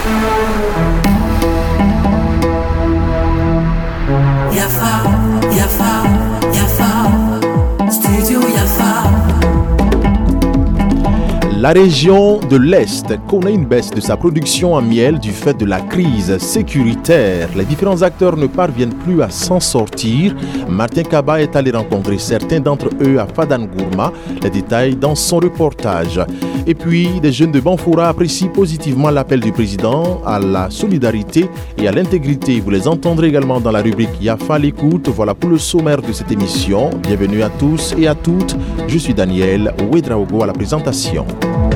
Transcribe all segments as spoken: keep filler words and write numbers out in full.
Yafa, Yafa, Yafa, Studio Yafa. La région de l'Est connaît une baisse de sa production en miel du fait de la crise sécuritaire. Les différents acteurs ne parviennent plus à s'en sortir. Martin Kaba est allé rencontrer certains d'entre eux à Fadangourma. Les détails dans son reportage. Et puis, des jeunes de Banfoura apprécient positivement l'appel du président à la solidarité et à l'intégrité. Vous les entendrez également dans la rubrique Yafa l'écoute. Voilà pour le sommaire de cette émission. Bienvenue à tous et à toutes. Je suis Daniel Ouedraogo à la présentation.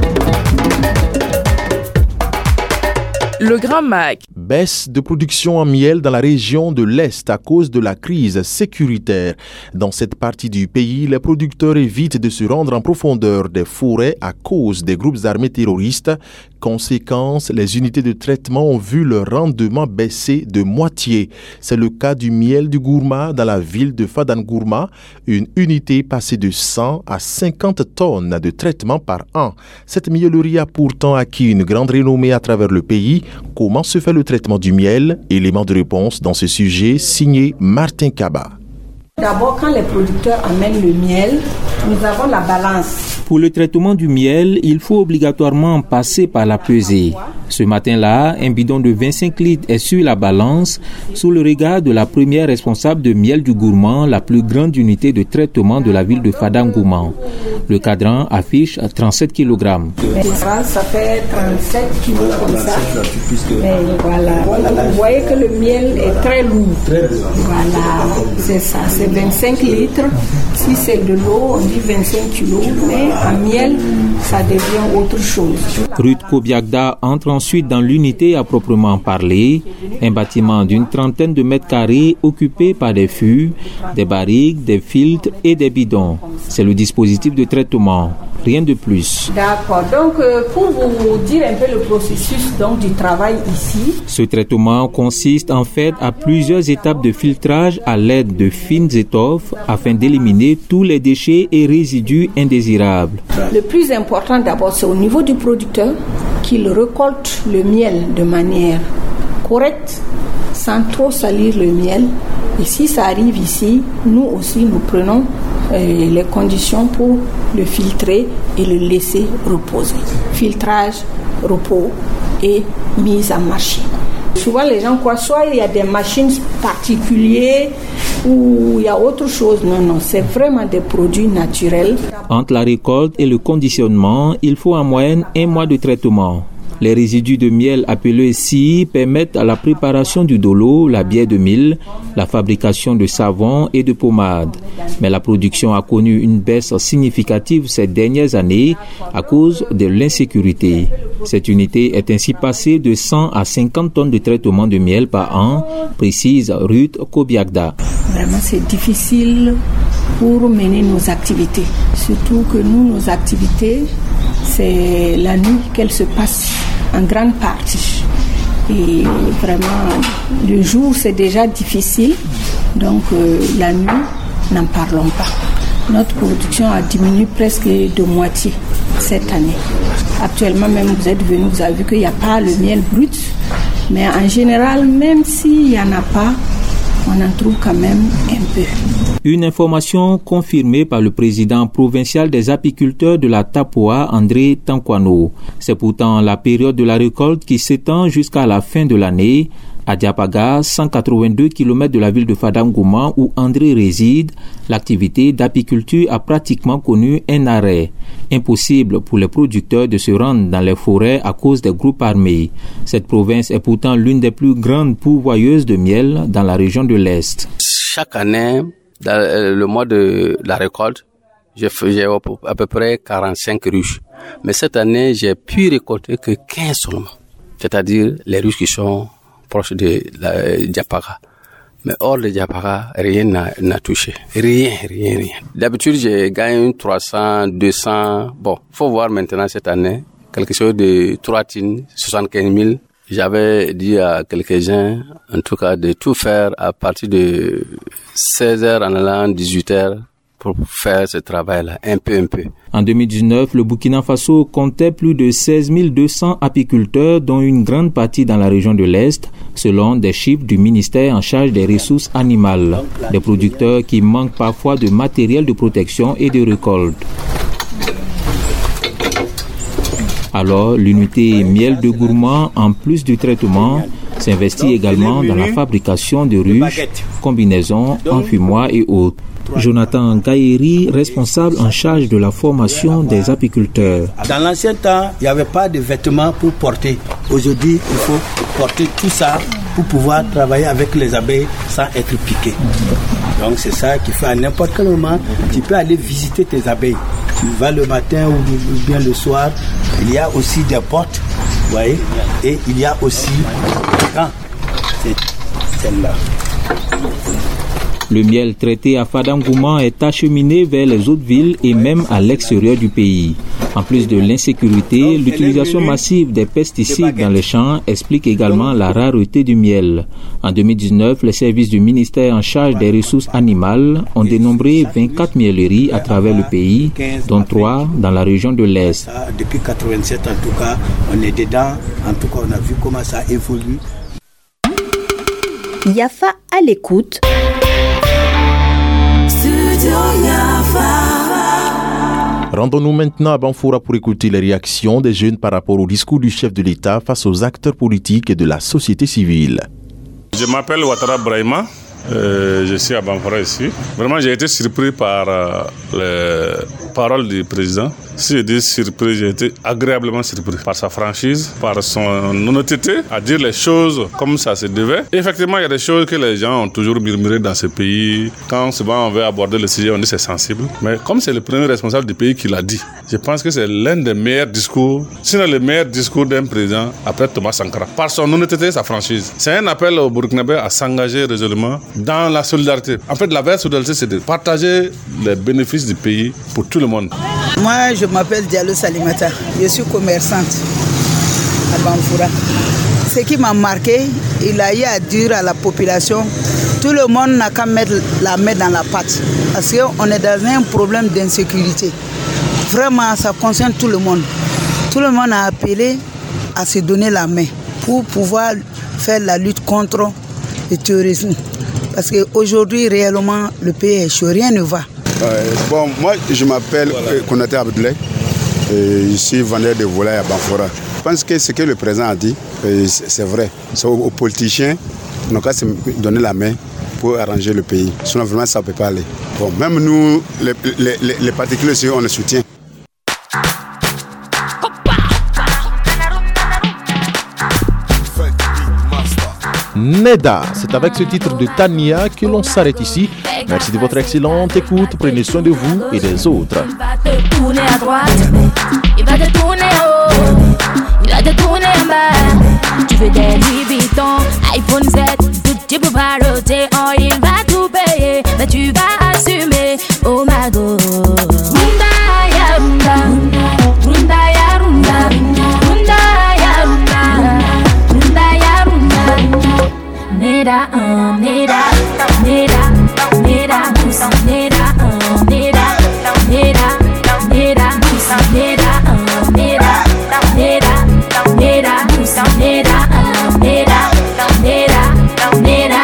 Le Grand Mac. Baisse de production en miel dans la région de l'Est à cause de la crise sécuritaire. Dans cette partie du pays, les producteurs évitent de se rendre en profondeur des forêts à cause des groupes armés terroristes. Conséquence, les unités de traitement ont vu leur rendement baisser de moitié. C'est le cas du miel du Gourma dans la ville de Fadangourma. Une unité passée de cent à cinquante tonnes de traitement par an. Cette miellerie a pourtant acquis une grande renommée à travers le pays. Comment se fait le traitement du miel? Élément de réponse dans ce sujet signé Martin Kaba. D'abord, quand les producteurs amènent le miel, nous avons la balance. Pour le traitement du miel, il faut obligatoirement passer par la pesée. Ce matin-là, un bidon de vingt-cinq litres est sur la balance sous le regard de la première responsable de miel du Gourmand, la plus grande unité de traitement de la ville de Fadangourma. Le cadran affiche trente-sept kilogrammes. Ça, ça fait trente-sept kilos comme ça. Et voilà. Vous voyez que le miel est très lourd. Voilà, c'est ça, c'est vingt-cinq litres. Si c'est de l'eau, on dit vingt-cinq kilos, mais en miel, ça devient autre chose. Ruth Kobiagda entre ensuite dans l'unité à proprement parler, un bâtiment d'une trentaine de mètres carrés occupé par des fûts, des barriques, des filtres et des bidons. C'est le dispositif de traitement, rien de plus. D'accord, donc euh, pour vous dire un peu le processus donc, du travail ici. Ce traitement consiste en fait à plusieurs étapes de filtrage à l'aide de fines étoffes afin d'éliminer tous les déchets et résidus indésirables. Le plus important d'abord, c'est au niveau du producteur qu'il récolte le miel de manière correcte, sans trop salir le miel. Et si ça arrive ici, nous aussi, nous prenons euh, les conditions pour le filtrer et le laisser reposer. Filtrage, repos et mise en machine. Souvent, les gens croient soit il y a des machines particulières ou il y a autre chose. Non, non, c'est vraiment des produits naturels. Entre la récolte et le conditionnement, il faut en moyenne un mois de traitement. Les résidus de miel appelés scies permettent la préparation du dolo, la bière de mil, la fabrication de savon et de pommade. Mais la production a connu une baisse significative ces dernières années à cause de l'insécurité. Cette unité est ainsi passée de cent à cinquante tonnes de traitement de miel par an, précise Ruth Kobiagda. Vraiment, c'est difficile pour mener nos activités. Surtout que nous, nos activités, c'est la nuit qu'elles se passent en grande partie. Et vraiment, le jour, c'est déjà difficile. Donc, euh, la nuit, n'en parlons pas. Notre production a diminué presque de moitié cette année. Actuellement, même vous êtes venu, vous avez vu qu'il n'y a pas le miel brut. Mais en général, même s'il n'y en a pas, on en trouve quand même un peu. Une information confirmée par le président provincial des apiculteurs de la Tapoa, André Tankwano. C'est pourtant la période de la récolte qui s'étend jusqu'à la fin de l'année. À Diapaga, cent quatre-vingt-deux kilomètres de la ville de Fadangourma où André réside, l'activité d'apiculture a pratiquement connu un arrêt. Impossible pour les producteurs de se rendre dans les forêts à cause des groupes armés. Cette province est pourtant l'une des plus grandes pourvoyeuses de miel dans la région de l'Est. Chaque année, dans le mois de la récolte, j'ai fait à peu près quarante-cinq ruches. Mais cette année, j'ai pu récolter que quinze seulement. C'est-à-dire les ruches qui sont proches de la Diapaga. Mais hors de Diapaga, rien n'a, n'a touché. Rien, rien, rien. D'habitude, je gagne trois cents, deux cents. Bon, faut voir maintenant cette année. Quelque chose de trois tines, soixante-quinze mille. J'avais dit à quelques-uns, en tout cas, de tout faire à partir de seize heures en allant, dix-huit heures, pour faire ce travail-là, un peu, un peu. En deux mille dix-neuf, le Burkina Faso comptait plus de seize mille deux cents apiculteurs, dont une grande partie dans la région de l'Est, selon des chiffres du ministère en charge des ressources animales. Des producteurs qui manquent parfois de matériel de protection et de récolte. Alors, l'unité miel de gourmand, en plus du traitement, s'investit également dans la fabrication de ruches, combinaisons, enfumoirs et autres. Jonathan Gaïri, responsable en charge de la formation des apiculteurs. Dans l'ancien temps, il n'y avait pas de vêtements pour porter. Aujourd'hui, il faut porter tout ça pour pouvoir travailler avec les abeilles sans être piqué. Donc c'est ça qui fait à n'importe quel moment, tu peux aller visiter tes abeilles. Tu vas le matin ou bien le soir. Il y a aussi des portes, vous voyez, et il y a aussi des gants. C'est celle-là. Le miel traité à Fadangouman est acheminé vers les autres villes et même à l'extérieur du pays. En plus de l'insécurité, l'utilisation massive des pesticides dans les champs explique également la rareté du miel. En deux mille dix-neuf, les services du ministère en charge des ressources animales ont dénombré vingt-quatre mieleries à travers le pays, dont trois dans la région de l'Est. Depuis quatre-vingt-sept, en tout cas, on est dedans. En tout cas, on a vu comment ça évolue. Yafa à l'écoute. Rendons-nous maintenant à Banfoura pour écouter les réactions des jeunes par rapport au discours du chef de l'État face aux acteurs politiques et de la société civile. Je m'appelle Ouattara Brahima, euh, je suis à Banfoura ici. Vraiment, j'ai été surpris par euh, les paroles du président. Si je dis surpris, j'ai été agréablement surpris par sa franchise, par son honnêteté à dire les choses comme ça se devait. Et effectivement, il y a des choses que les gens ont toujours murmurées dans ce pays. Quand souvent on veut aborder le sujet, on dit c'est sensible. Mais comme c'est le premier responsable du pays qui l'a dit, je pense que c'est l'un des meilleurs discours, sinon le meilleur discours d'un président après Thomas Sankara. Par son honnêteté et sa franchise. C'est un appel aux Burkinabés à s'engager résolument dans la solidarité. En fait, la vraie solidarité, c'est de partager les bénéfices du pays pour tout le monde. Moi, je m'appelle Diallo Salimata. Je suis commerçante à Banfoura. Ce qui m'a marqué, il a eu à dire à la population, tout le monde n'a qu'à mettre la main dans la pâte. Parce qu'on est dans un problème d'insécurité. Vraiment, ça concerne tout le monde. Tout le monde a appelé à se donner la main pour pouvoir faire la lutte contre le terrorisme. Parce qu'aujourd'hui, réellement, le pays est chaud, rien ne va. Euh, bon, moi, je m'appelle euh, Konaté Abdoulaye. Je suis vendeur de volailles à Banfoura. Je pense que ce que le président a dit, euh, c'est vrai. C'est aux, aux politiciens, on n'a qu'à se donner la main pour arranger le pays. Sinon, vraiment, ça ne peut pas aller. Bon, même nous, les, les, les, les particuliers, on le soutient. Neda, c'est avec ce titre de Tania que l'on s'arrête ici. Merci de votre excellente écoute. Prenez soin de vous et des autres. Il va te tourner à droite, il va te tourner en haut, il va te tourner en bas. Tu veux des Louis Vuitton, iPhone sept, tout tu peux pas roter. Oh, il va tout payer, mais tu vas assumer. Oh my God. Runda ya runda, runda ya runda, runda ya runda, runda ya runda. Neda, um, neda, neda. Neda, musa, neda, uh, neda, neda, neda, musa, neda, uh, neda, neda, neda, musa, neda, uh, neda, neda, neda.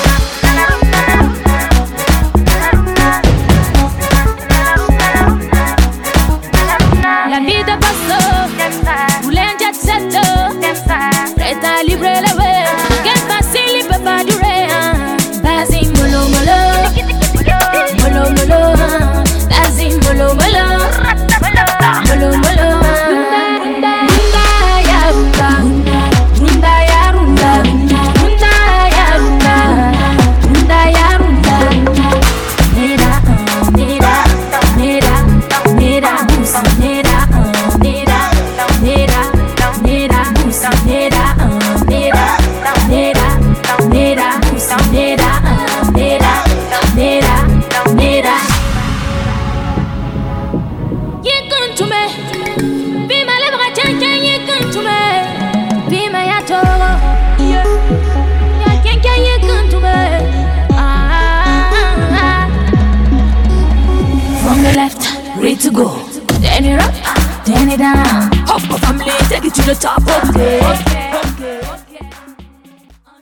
La vie de basso, rouler un jet set, prêt à livrer le way. Quel facile, il peut pas durer. Vas-y, mollo, mollo. Molo molo, vas-y molo molo, molo molo. Runda ya runda, runda ya runda, runda ya runda, runda ya runda. Neda, neda, neda, neda, musa, neda, neda, neda, neda, musa, neda, neda, neda, neda, musa, neda, neda, neda. Neda, you come to me. Be my love, can can you come to me? Be my atoro. Yeah, can can you come to me? Ah, ah, ah. it down. Hop up family, take it to the top, okay. Okay.